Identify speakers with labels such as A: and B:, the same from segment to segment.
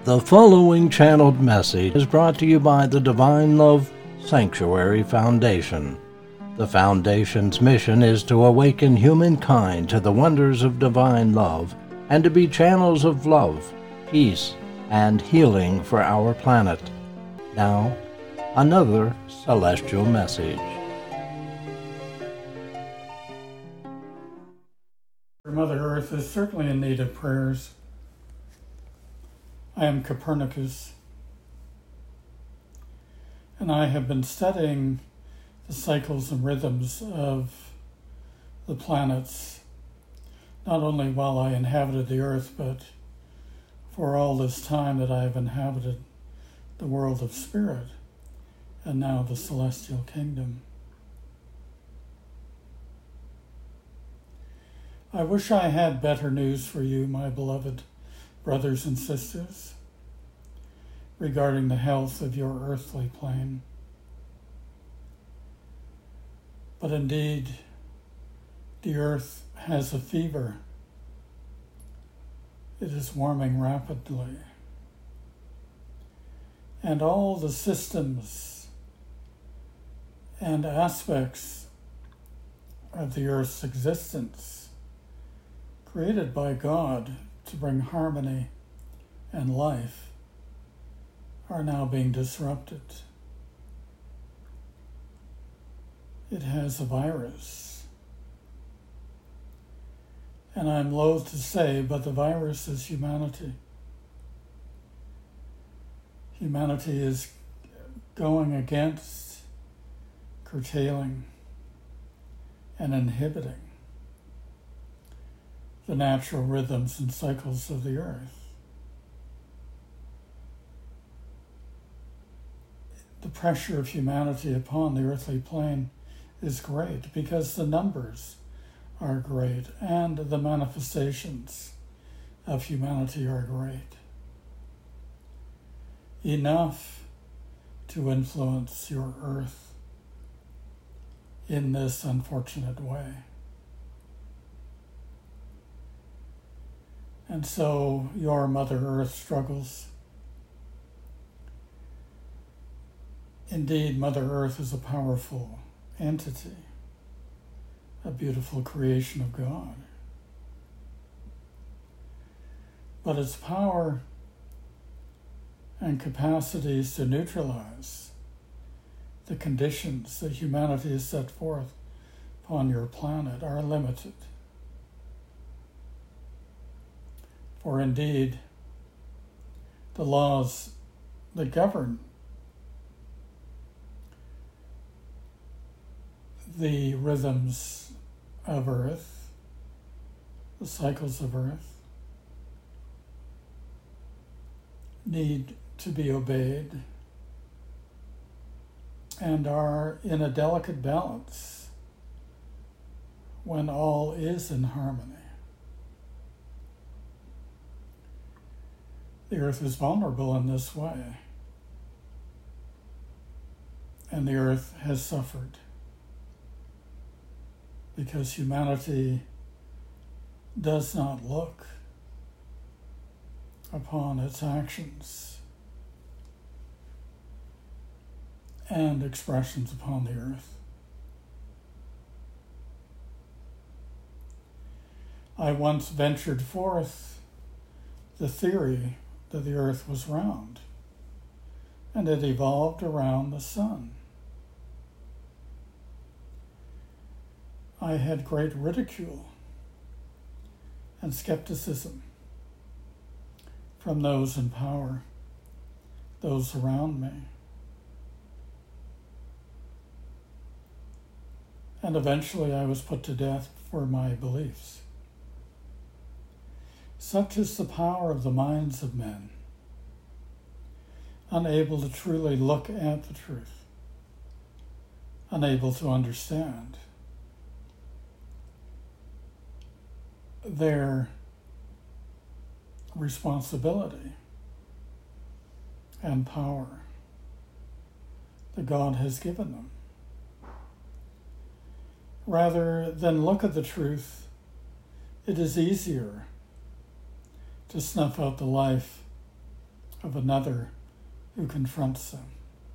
A: The following channeled message is brought to you by the Divine Love Sanctuary Foundation. The Foundation's mission is to awaken humankind to the wonders of divine love and to be channels of love, peace, and healing for our planet. Now, another celestial message.
B: Mother Earth is certainly in need of prayers. I am Copernicus, and I have been studying the cycles and rhythms of the planets, not only while I inhabited the Earth, but for all this time that I have inhabited the world of spirit and now the celestial kingdom. I wish I had better news for you, my beloved brothers and sisters, regarding the health of your earthly plane. But indeed, the earth has a fever. It is warming rapidly. And all the systems and aspects of the earth's existence, created by God to bring harmony and life, are now being disrupted. It has a virus. And I'm loath to say, but the virus is humanity. Humanity is going against, curtailing, and inhibiting the natural rhythms and cycles of the earth. The pressure of humanity upon the earthly plane is great because the numbers are great and the manifestations of humanity are great. Enough to influence your earth in this unfortunate way. And so your Mother Earth struggles. Indeed, Mother Earth is a powerful entity, a beautiful creation of God. But its power and capacities to neutralize the conditions that humanity has set forth upon your planet are limited. For indeed, the laws that govern the rhythms of Earth, the cycles of Earth, need to be obeyed and are in a delicate balance when all is in harmony. The earth is vulnerable in this way, and the earth has suffered because humanity does not look upon its actions and expressions upon the earth. I once ventured forth the theory that the earth was round, and it evolved around the sun. I had great ridicule and skepticism from those in power, those around me. And eventually I was put to death for my beliefs. Such is the power of the minds of men, unable to truly look at the truth, unable to understand their responsibility and power that God has given them. Rather than look at the truth, it is easier to snuff out the life of another who confronts them.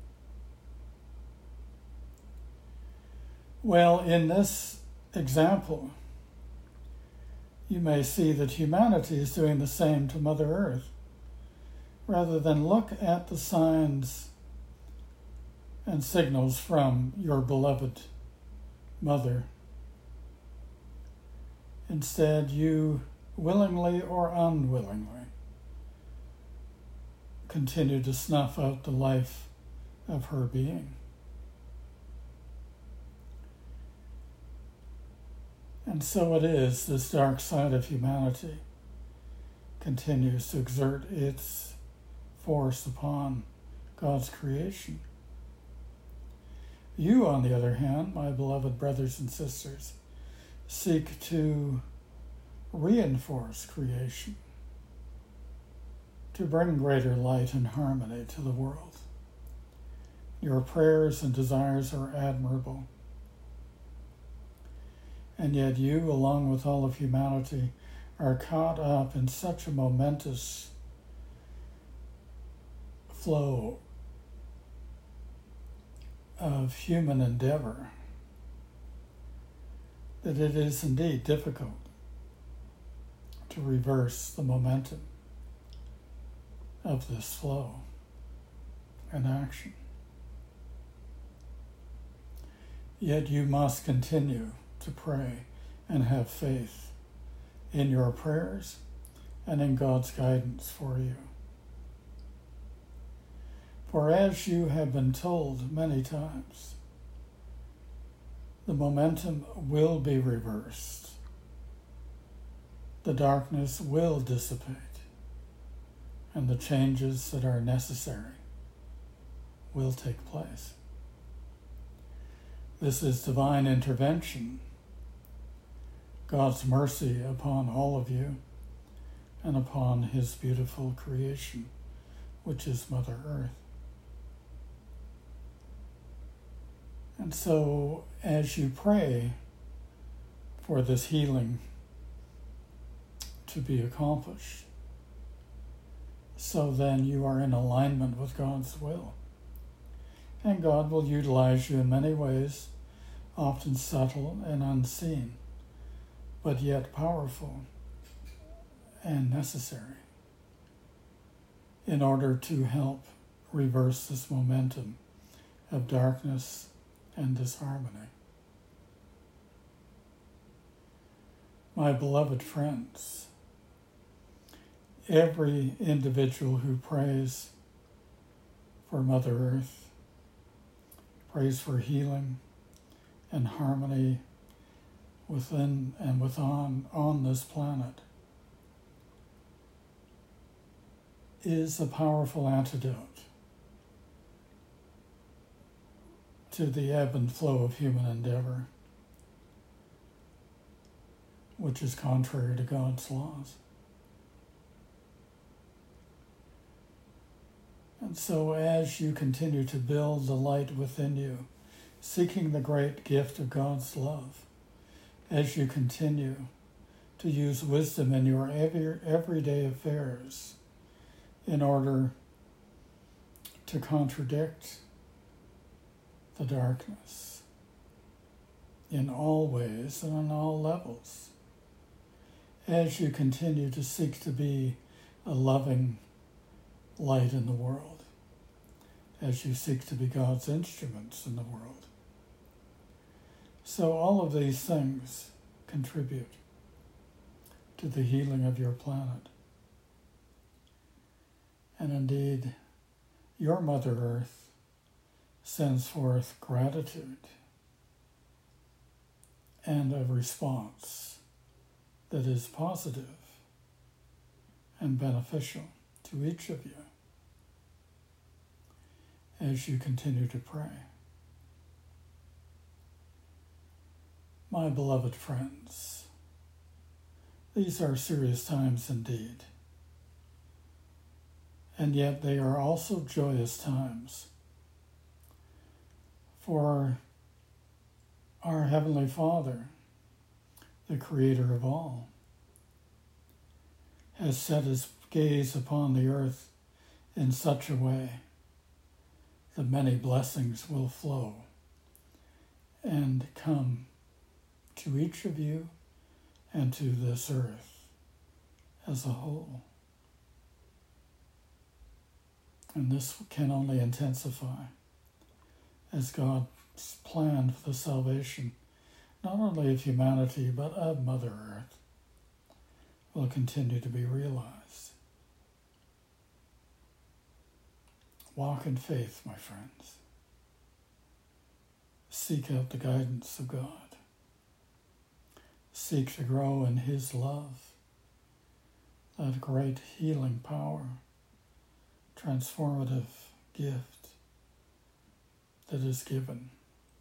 B: Well, in this example, you may see that humanity is doing the same to Mother Earth. Rather than look at the signs and signals from your beloved Mother, instead you willingly or unwillingly continue to snuff out the life of her being. And so it is, this dark side of humanity continues to exert its force upon God's creation. You, on the other hand, my beloved brothers and sisters, seek to reinforce creation, to bring greater light and harmony to the world. Your prayers and desires are admirable. And yet you, along with all of humanity, are caught up in such a momentous flow of human endeavor that it is indeed difficult to reverse the momentum of this flow and action. Yet you must continue to pray and have faith in your prayers and in God's guidance for you. For as you have been told many times, the momentum will be reversed. The darkness will dissipate, and the changes that are necessary will take place. This is divine intervention, God's mercy upon all of you and upon his beautiful creation, which is Mother Earth. And so, as you pray for this healing to be accomplished, so then you are in alignment with God's will. And God will utilize you in many ways, often subtle and unseen, but yet powerful and necessary, in order to help reverse this momentum of darkness and disharmony. My beloved friends, every individual who prays for Mother Earth, prays for healing and harmony within and on this planet, is a powerful antidote to the ebb and flow of human endeavor, which is contrary to God's laws. And so as you continue to build the light within you, seeking the great gift of God's love, as you continue to use wisdom in your everyday affairs in order to contradict the darkness in all ways and on all levels, as you continue to seek to be a loving light in the world, as you seek to be God's instruments in the world. So all of these things contribute to the healing of your planet. And indeed, your Mother Earth sends forth gratitude and a response that is positive and beneficial to each of you as you continue to pray. My beloved friends, these are serious times indeed, and yet they are also joyous times. For our Heavenly Father, the Creator of all, has set his gaze upon the earth in such a way that many blessings will flow and come to each of you and to this earth as a whole. And this can only intensify as God's plan for the salvation, not only of humanity, but of Mother Earth, will continue to be realized. Walk in faith, my friends. Seek out the guidance of God. Seek to grow in His love, that great healing power, transformative gift that is given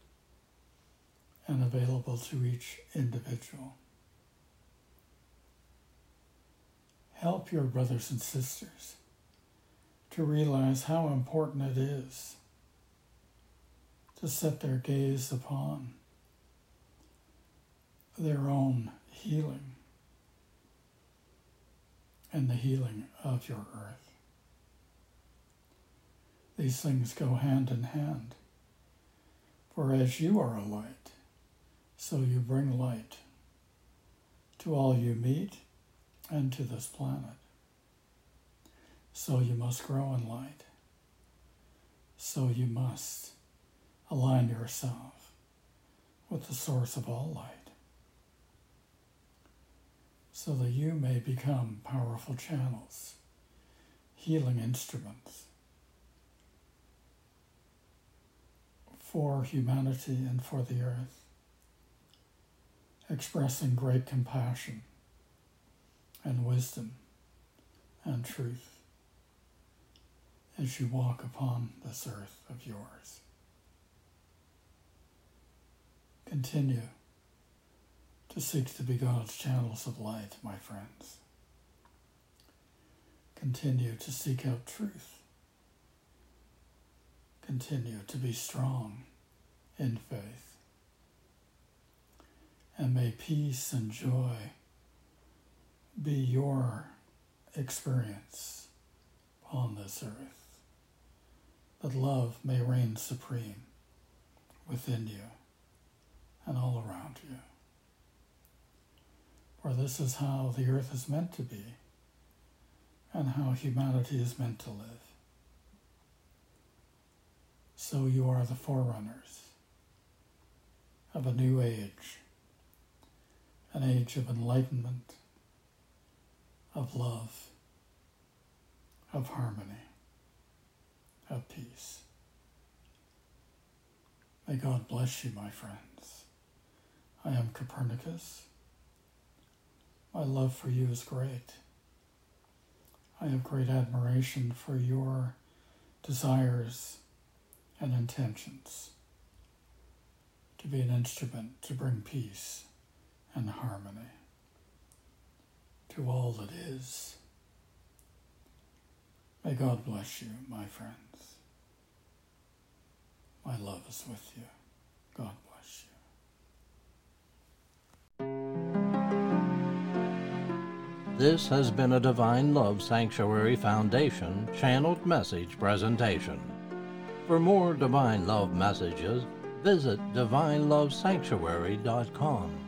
B: and available to each individual. Help your brothers and sisters to realize how important it is to set their gaze upon their own healing and the healing of your earth. These things go hand in hand. For as you are a light, so you bring light to all you meet and to this planet. So you must grow in light. So you must align yourself with the source of all light, so that you may become powerful channels, healing instruments for humanity and for the earth, expressing great compassion and wisdom and truth as you walk upon this earth of yours. Continue to seek to be God's channels of light, my friends. Continue to seek out truth. Continue to be strong in faith. And may peace and joy be your experience on this earth, that love may reign supreme within you and all around you. For this is how the earth is meant to be and how humanity is meant to live. So you are the forerunners of a new age, an age of enlightenment, of love, of harmony, of peace. May God bless you, my friends. I am Copernicus. My love for you is great. I have great admiration for your desires and intentions to be an instrument to bring peace and harmony to all that is. May God bless you, my friends. My love is with you. God bless you.
A: This has been a Divine Love Sanctuary Foundation channeled message presentation. For more Divine Love messages, visit divinelovesanctuary.com.